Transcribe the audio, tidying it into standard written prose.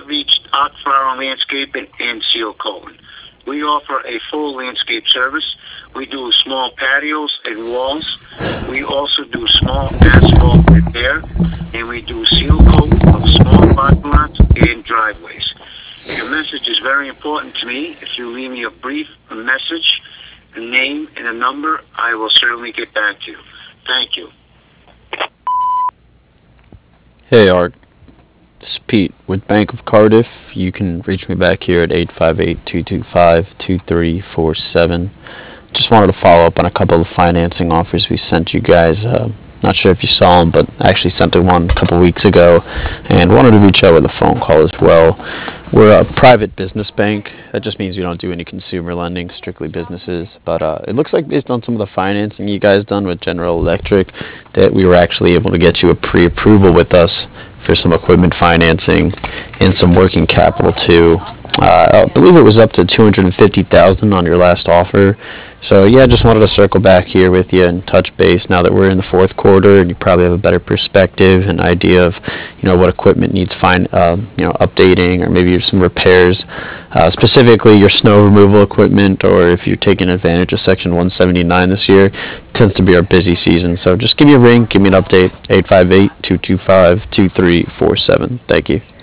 have reached Oxford Landscaping in Seal Coating. We offer a full landscape service. We do small patios and walls. We also do small asphalt repair, and we do seal coat of small parking lots and driveways. Your message is very important to me. If you leave me a brief message, a name, and a number, I will certainly get back to you. Thank you. Hey Art, this is Pete with Bank of Cardiff. You can reach me back here at 858-225-2347. Just wanted to follow up on a couple of financing offers we sent you guys. Not sure if you saw them, but I actually sent one a couple weeks ago and wanted to reach out with a phone call as well. We're a private business bank. That just means we don't do any consumer lending, strictly businesses. But it looks like based on some of the financing you guys done with General Electric, that we were actually able to get you a pre-approval with us for some equipment financing and some working capital too. I believe it was up to $250,000 on your last offer. So yeah, just wanted to circle back here with you and touch base now that we're in the fourth quarter and you probably have a better perspective and idea of what equipment needs updating, or maybe some repairs, specifically your snow removal equipment, or if you're taking advantage of Section 179 this year. It tends to be our busy season. So just give me a ring, give me an update. 858-225-2347. Thank you.